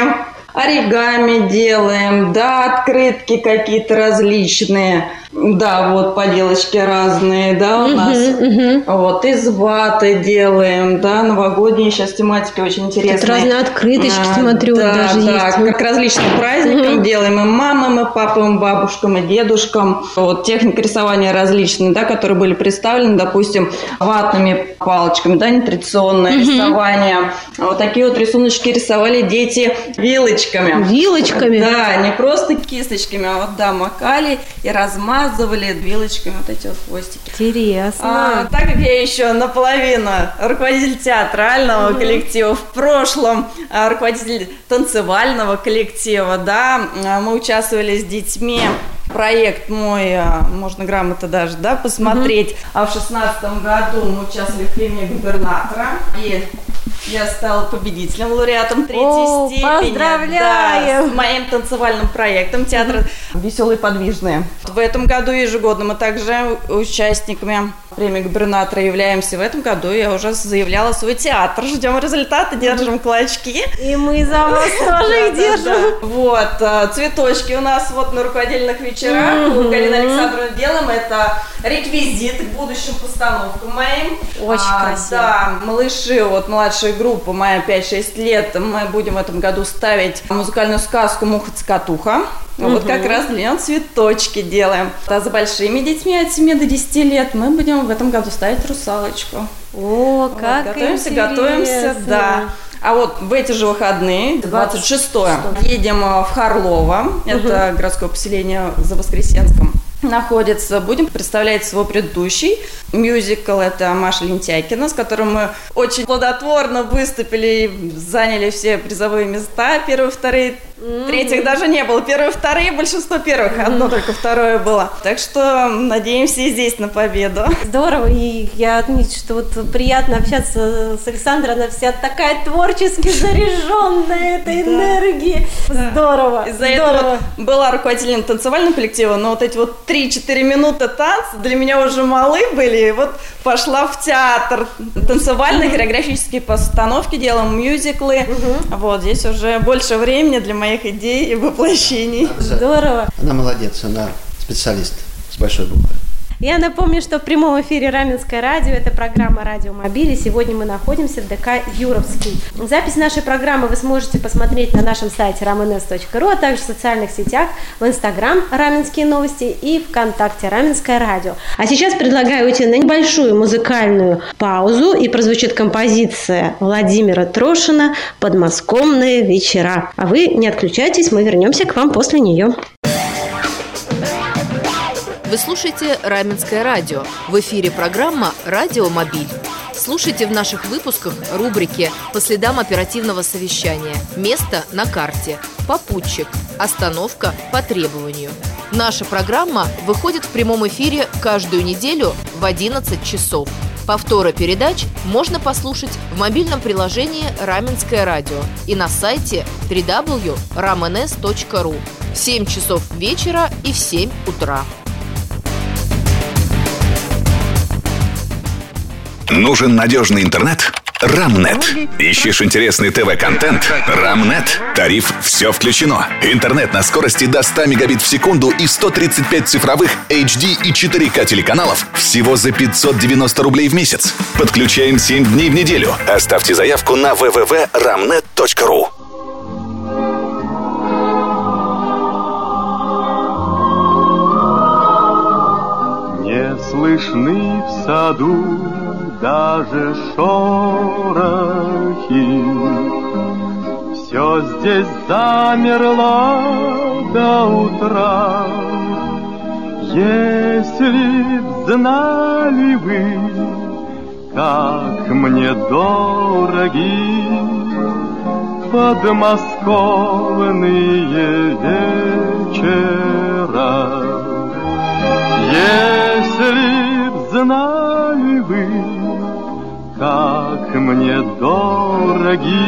Оригами делаем, да, открытки какие-то различные, да, вот поделочки разные, да, у нас, вот, из ваты делаем, да, новогодние сейчас тематики очень интересные. Тут разные открыточки, смотрю, да, даже да, есть. как различным праздникам делаем и мамам, и папам, и бабушкам, и дедушкам. Вот, техника рисования различная, да, которые были представлены, допустим, ватными палочками, да, нетрадиционное рисование. Вот такие вот рисуночки рисовали дети вилочками. Вилочками? Да, не просто кисточками, а вот, да, макали и размазывали вилочками вот эти вот хвостики. Интересно. Так как я еще наполовину руководитель театрального коллектива, в прошлом руководитель танцевального коллектива, да, мы участвовали с детьми. Проект мой, можно грамотно даже, да, посмотреть. А в 2016 году мы участвовали в премии губернатора. И я стала победителем, лауреатом 3-й степени. Поздравляю! Да, с моим танцевальным проектом театра «Веселые подвижные». В этом году ежегодно мы также участниками премии губернатора являемся. В этом году я уже заявляла свой театр. Ждем результаты, держим кулачки. И мы за вас тоже их держим. Вот, цветочки у нас вот на рукодельных вечерах. У Галины Александровны делаем. Это реквизит к будущим постановкам моим. Очень красиво. Да, малыши, вот младшая группа моя 5-6 лет. Мы будем в этом году ставить музыкальную сказку «Муха-цокотуха». Вот как раз для нее цветочки делаем. А за большими детьми от 7 до 10 лет мы будем в этом году ставить «Русалочку». О, как вот, готовимся, интересно. готовимся, да. А вот в эти же выходные, 26-е, едем в Харлово, это городское поселение за Воскресенском. находится. Будем представлять свой предыдущий мюзикл. Это Маша Лентяйкина, с которым мы очень плодотворно выступили и заняли все призовые места. Первые, вторые, третьих даже не было. Первые, вторые, большинство первых. Одно только второе было. Так что надеемся и здесь на победу. Здорово. И я отмечу, что вот приятно общаться с Александрой. Она вся такая творчески заряженная этой энергией. Здорово. Из-за этого была руководителем танцевального коллектива, но вот эти вот 3-4 минуты танца для меня уже малы были. И вот пошла в театр. Танцевальные хореографические постановки делаем, мюзиклы. Вот здесь уже больше времени для моих идей и воплощений. Здорово. Она молодец, она специалист с большой буквы. Я напомню, что в прямом эфире Раменское радио, это программа «Радио Мобиль», и сегодня мы находимся в ДК «Юровский». Запись нашей программы вы сможете посмотреть на нашем сайте ramenes.ru, а также в социальных сетях, в Инстаграм «Раменские новости» и ВКонтакте «Раменское радио». А сейчас предлагаю уйти на небольшую музыкальную паузу, и прозвучит композиция Владимира Трошина «Подмосковные вечера». А вы не отключайтесь, мы вернемся к вам после нее. Вы слушаете Раменское радио. В эфире программа «Радио Мобиль». Слушайте в наших выпусках рубрики «По следам оперативного совещания», «Место на карте», «Попутчик», «Остановка по требованию». Наша программа выходит в прямом эфире каждую неделю в 11 часов. Повторы передач можно послушать в мобильном приложении «Раменское радио» и на сайте www.ramenes.ru в 7 часов вечера и в 7 утра. Нужен надежный интернет? Рамнет. Ищешь интересный ТВ-контент? Рамнет. Тариф «Все включено». Интернет на скорости до 100 мегабит в секунду и 135 цифровых HD и 4К телеканалов всего за 590 рублей в месяц. Подключаем 7 дней в неделю. Оставьте заявку на www.ramnet.ru. Не слышны в саду даже шорохи, все здесь замерло до утра. Если б знали вы, как мне дороги подмосковные вечера, если б знали вы, как мне дороги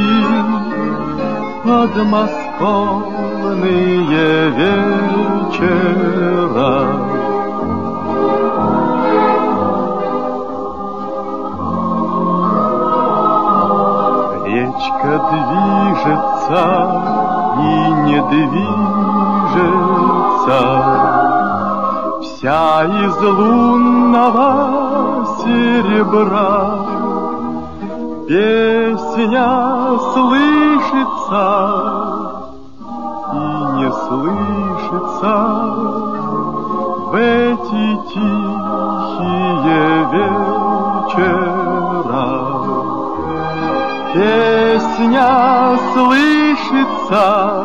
подмосковные вечера. Речка движется и не движется, вся из лунного серебра. Песня слышится и не слышится в эти тихие вечера. Песня слышится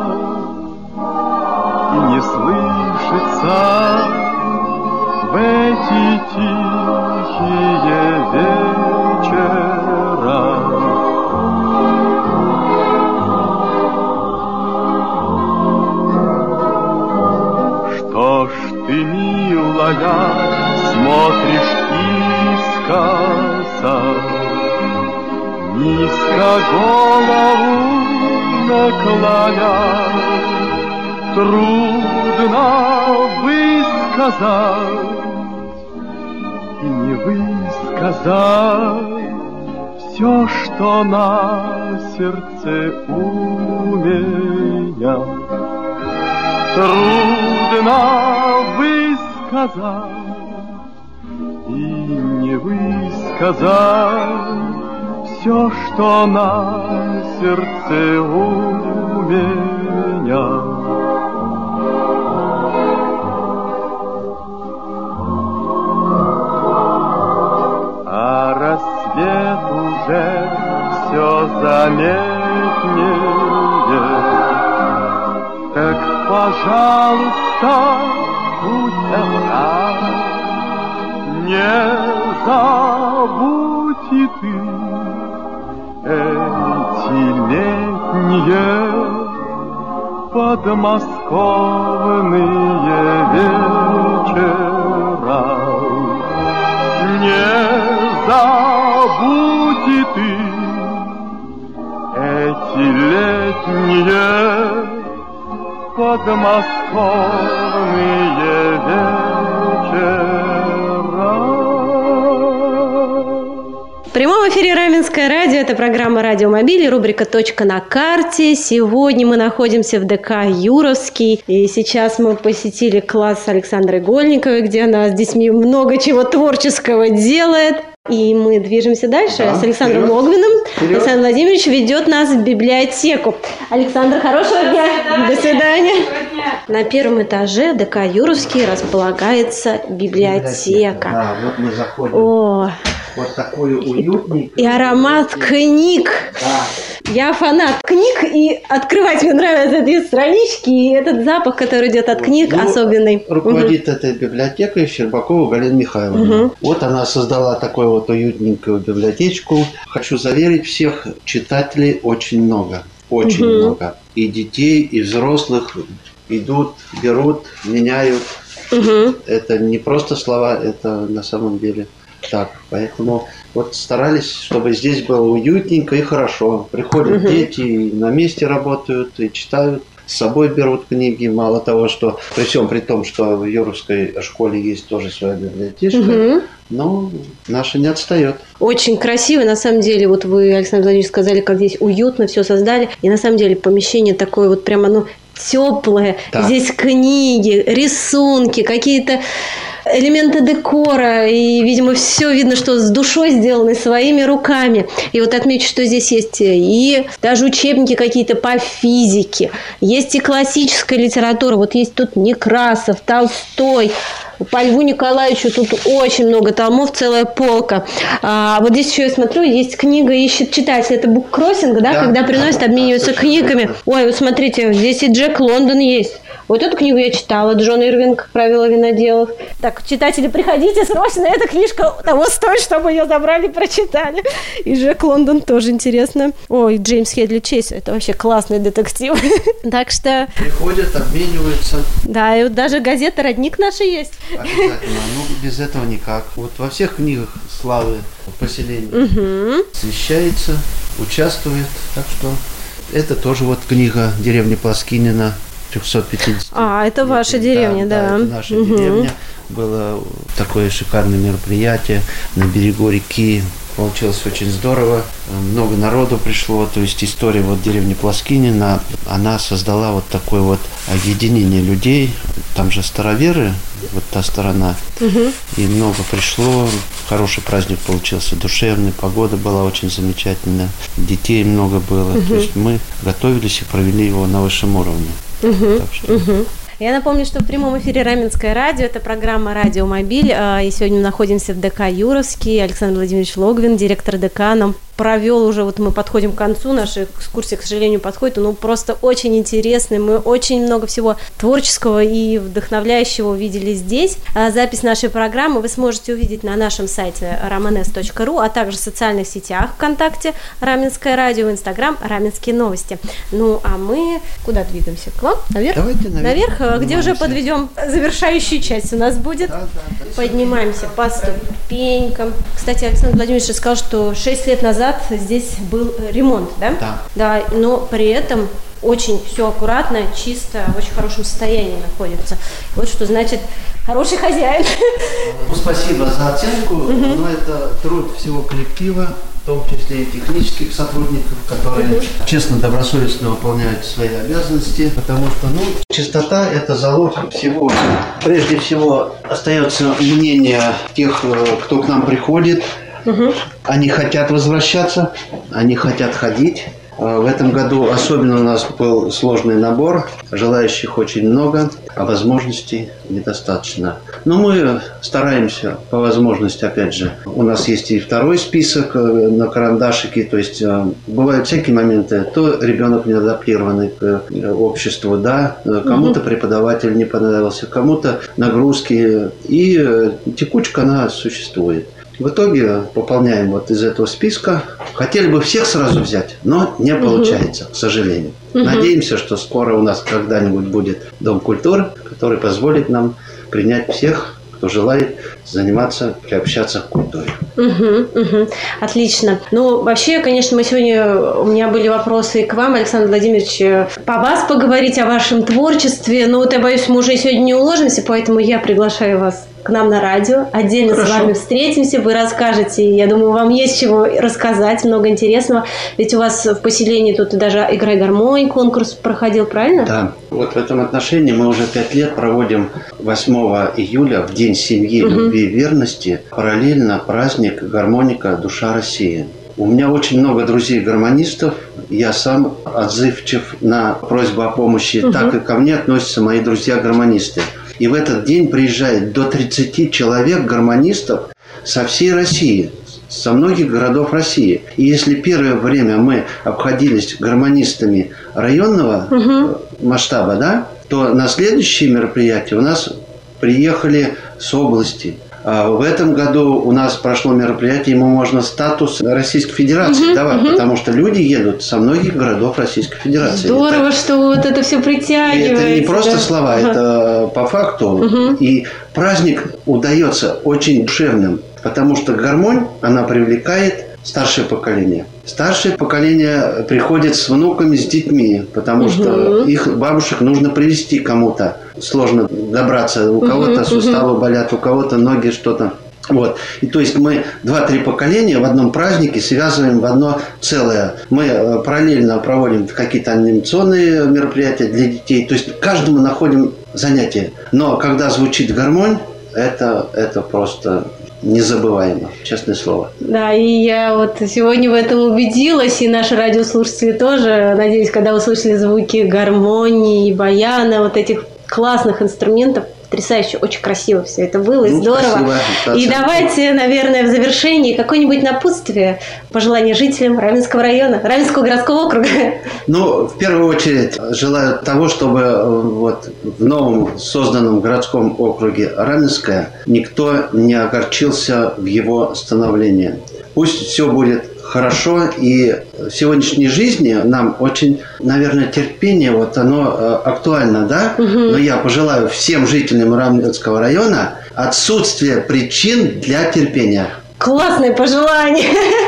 и не слышится в эти тихие вечера. Что ж ты, милая, смотришь искоса, низко голову наклоня? Трудно высказать и не высказать все, что на сердце у меня. Трудно высказать и не высказать все, что на сердце у меня. Рассвет уже все заметнее, так, пожалуйста, путь обрат. Не забудь и ты эти летние подмосковные вечера. Не забудь и ты эти летние подмосковные вечера. В прямом эфире Раменское радио. Это программа «Радиомобиль» и рубрика «Точка на карте». Сегодня мы находимся в ДК «Юровский». И сейчас мы посетили класс Александры Игольниковой, где она с детьми много чего творческого делает. И мы движемся дальше с Александром Логвиным. Александр Владимирович ведет нас в библиотеку. Александр, хорошего дня. До свидания. На первом этаже ДК «Юровский» располагается библиотека. Да, вот мы заходим. О, Вот такой уютный. и аромат книг. Да. Я фанат книг, и открывать мне нравятся эти странички, и этот запах, который идет от книг, особенный. Руководит этой библиотекой Щербакова Галина Михайловна. Вот она создала такую вот уютненькую библиотечку. Хочу заверить всех, читателей очень много. Очень много. И детей, и взрослых идут, берут, меняют. Это не просто слова, это на самом деле так. Поэтому вот старались, чтобы здесь было уютненько и хорошо. Приходят дети, и на месте работают, и читают. С собой берут книги. Мало того, что при всем при том, что в Юровской школе есть тоже своя библиотечка, но наша не отстает. Очень красиво, на самом деле. Вот вы, Александр Владимирович, сказали, как здесь уютно все создали. И на самом деле помещение такое вот прямо, теплое. Да. Здесь книги, рисунки, какие-то элементы декора. И, видимо, все видно, что с душой сделано, своими руками. И вот отмечу, что здесь есть и даже учебники какие-то по физике. Есть и классическая литература. Вот есть тут Некрасов, Толстой. По Льву Николаевичу тут очень много томов, целая полка. Вот здесь еще я смотрю, есть книга «Ищет читатель». Это буккроссинг, да, когда приносят, обмениваются книгами. Ой, вот смотрите, здесь и Джек Лондон есть. Вот эту книгу я читала, Джон Ирвинг «Правила виноделов». Так, читатели, приходите срочно, эта книжка того стоит, чтобы ее забрали и прочитали. И Джек Лондон тоже интересно. Ой, Джеймс Хедли Чейз, это вообще классный детектив. Так что... Приходят, обмениваются. Да, и вот даже газета «Родник» наша есть. Обязательно. Без этого никак. Вот во всех книгах славы поселения освещается, участвует. Так что это тоже вот книга «Деревня Плоскинина». 350. Это ваша деревня, да. Это наша деревня. Было такое шикарное мероприятие на берегу реки. Получилось очень здорово. Много народу пришло. То есть история вот деревни Плоскинина, она создала вот такое вот объединение людей. Там же староверы, вот та сторона. И много пришло. Хороший праздник получился, душевный. Погода была очень замечательная. Детей много было. То есть мы готовились и провели его на высшем уровне. Так что... Я напомню, что в прямом эфире Раменское радио, это программа «Радиомобиль», и сегодня мы находимся в ДК «Юровский». Александр Владимирович Логвин, директор ДК, нам провел уже, вот мы подходим к концу, наша экскурсия, к сожалению, подходит, просто очень интересный, мы очень много всего творческого и вдохновляющего увидели здесь. Запись нашей программы вы сможете увидеть на нашем сайте ramenes.ru, а также в социальных сетях ВКонтакте Раменское радио, в Инстаграм Раменские новости. А мы куда двигаемся? К вам? Наверх? Давайте наверх, где уже подведем завершающую часть у нас будет. Поднимаемся по ступенькам. Кстати, Александр Владимирович сказал, что 6 лет назад здесь был ремонт, да? Да, но при этом очень все аккуратно, чисто, в очень хорошем состоянии находится. Вот что значит хороший хозяин. Спасибо за оценку, но это труд всего коллектива, в том числе и технических сотрудников, которые честно, добросовестно выполняют свои обязанности, потому что, чистота – это залог всего. Прежде всего, остается мнение тех, кто к нам приходит. Они хотят возвращаться, они хотят ходить, В этом году особенно у нас был сложный набор. Желающих очень много, а возможностей недостаточно. Но мы стараемся по возможности, опять же. У нас есть и второй список на карандашике. То есть бывают всякие моменты. То ребенок не адаптированный к обществу, да. Кому-то преподаватель не понравился, кому-то нагрузки. И текучка, она существует. В итоге пополняем вот из этого списка. Хотели бы всех сразу взять, но не получается, к сожалению. Надеемся, что скоро у нас когда-нибудь будет Дом культуры, который позволит нам принять всех, кто желает заниматься, приобщаться к культуре. Отлично. Ну, вообще, конечно, у меня были вопросы и к вам, Александр Владимирович, по вас поговорить, о вашем творчестве. Но вот я боюсь, мы уже сегодня не уложимся, поэтому я приглашаю вас к нам на радио. Отдельно с вами встретимся, вы расскажете. Я думаю, вам есть чего рассказать, много интересного. Ведь у вас в поселении тут даже «Играй гармонь» конкурс проходил, правильно? Да. Вот в этом отношении мы уже 5 лет проводим 8 июля, в День семьи, любви и верности, параллельно праздник «Гармоника. Душа России». У меня очень много друзей-гармонистов. Я сам отзывчив на просьбу о помощи. Так и ко мне относятся мои друзья-гармонисты. И в этот день приезжает до 30 человек гармонистов со всей России, со многих городов России. И если первое время мы обходились гармонистами районного масштаба, да, то на следующие мероприятия у нас приехали с области. А в этом году у нас прошло мероприятие, ему можно статус Российской Федерации давать, потому что люди едут со многих городов Российской Федерации. Здорово, что вот это все притягивается. Это не просто слова, это по факту. И праздник удается очень душевным, потому что гармонь, она привлекает старшее поколение. Старшее поколение приходит с внуками, с детьми, потому что их бабушек нужно привезти кому-то. Сложно добраться. У кого-то суставы болят, у кого-то ноги, что-то. Вот. И то есть мы 2-3 поколения в одном празднике связываем в одно целое. Мы параллельно проводим какие-то анимационные мероприятия для детей. То есть каждому находим занятие. Но когда звучит гармонь, это просто незабываемо, честное слово. Да, и я вот сегодня в этом убедилась, и наши радиослушатели тоже. Надеюсь, когда услышали звуки гармонии, баяна, вот этих классных инструментов, потрясающе, очень красиво все это было, и здорово. Спасибо. И давайте, наверное, в завершении какое-нибудь напутствие, пожелание жителям Раменского района, Раменского городского округа. Ну, в первую очередь, желаю того, чтобы вот в новом созданном городском округе Раменское никто не огорчился в его становлении. Пусть все будет хорошо, и в сегодняшней жизни нам очень, наверное, терпение, вот оно актуально, да? Но я пожелаю всем жителям Раменского района отсутствия причин для терпения. Классное пожелание.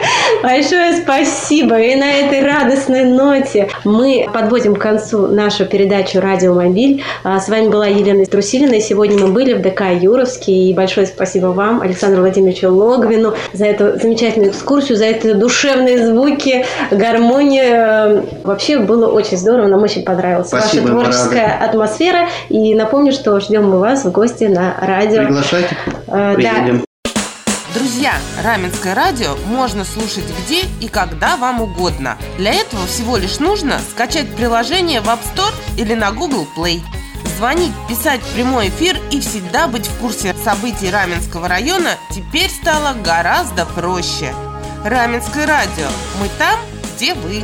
Большое спасибо. И на этой радостной ноте мы подводим к концу нашу передачу «Радиомобиль». С вами была Елена Трусилина. И сегодня мы были в ДК Юровский. И большое спасибо вам, Александру Владимировичу Логвину, за эту замечательную экскурсию, за эти душевные звуки, гармонию. Вообще было очень здорово. Нам очень понравилась ваша творческая атмосфера. И напомню, что ждем мы вас в гости на радио. Приглашайте. Приедем. Друзья, Раменское радио можно слушать где и когда вам угодно. Для этого всего лишь нужно скачать приложение в App Store или на Google Play. Звонить, писать в прямой эфир и всегда быть в курсе событий Раменского района теперь стало гораздо проще. Раменское радио. Мы там, где вы.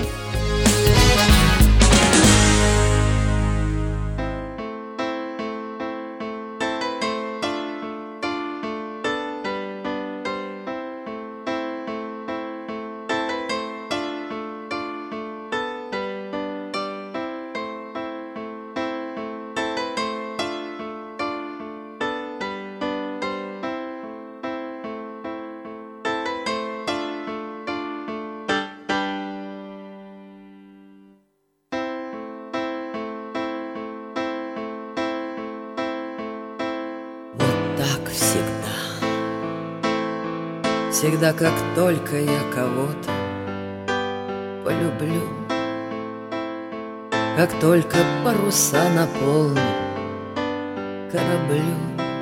Всегда, как только я кого-то полюблю, как только паруса наполню кораблю,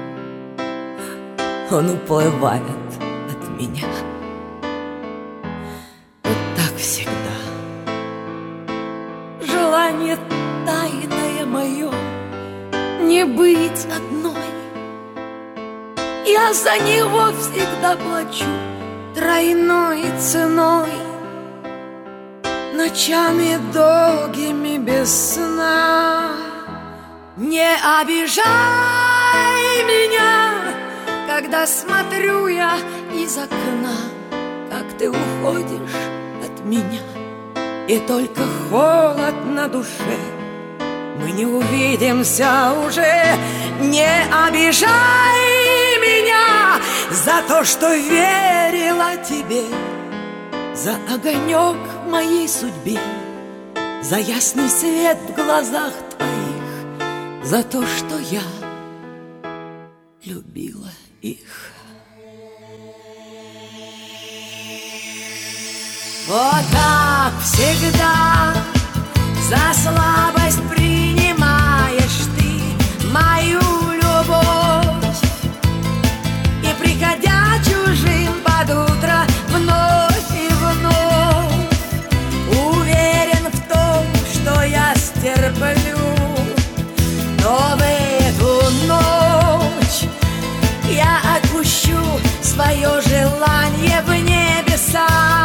он уплывает от меня. Вот так всегда, желание тайное мое не быть одной. Я за него всегда плачу тройной ценой, ночами долгими без сна. Не обижай меня, когда смотрю я из окна, как ты уходишь от меня, и только холод на душе. Мы не увидимся уже. Не обижай меня за то, что верила тебе, за огонек в моей судьбе, за ясный свет в глазах твоих, за то, что я любила их. Вот так всегда за слабость принимаешь ты мою любовь, и, приходя чужим под утро, вновь и вновь уверен в том, что я стерплю. Но в эту ночь я отпущу свое желание в небеса,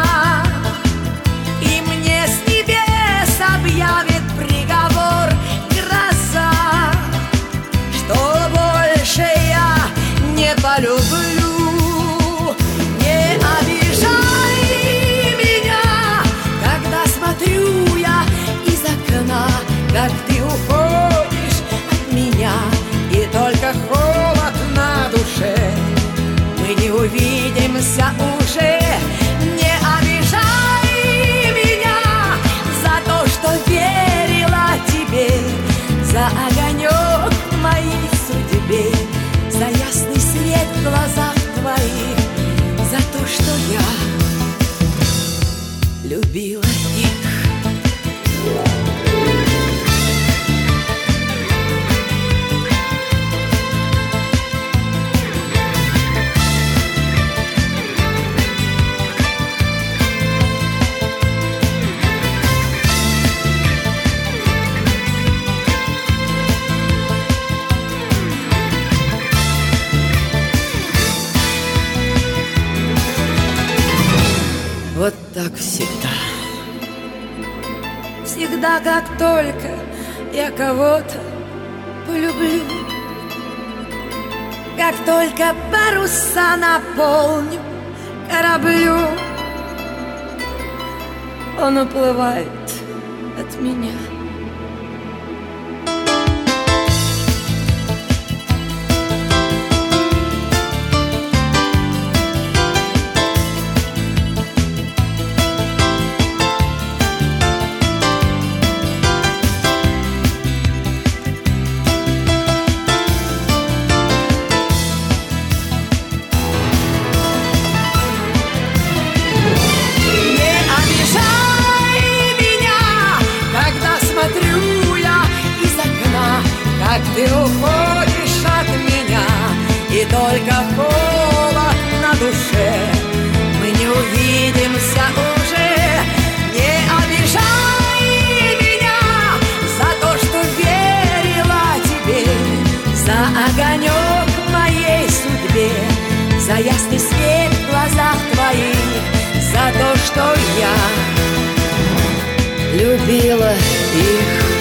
и мне с небес объявит приговор гроза, что больше я не полюблю. Не обижай меня, когда смотрю я из окна, как ты уходишь от меня, и только холод на душе. Мы не увидимся уже. Не обижай меня за то, что верила тебе, за огонек в моей судьбе, за ясный свет в глазах твоих, за то, что я любила их. Вот так всегда. Всегда, как только я кого-то полюблю, как только паруса наполню кораблю, он уплывает от меня. Как ты уходишь от меня, и только холод на душе. Мы не увидимся уже. Не обижай меня за то, что верила тебе, за огонек в моей судьбе, за ясный свет в глазах твоих, за то, что я любила их.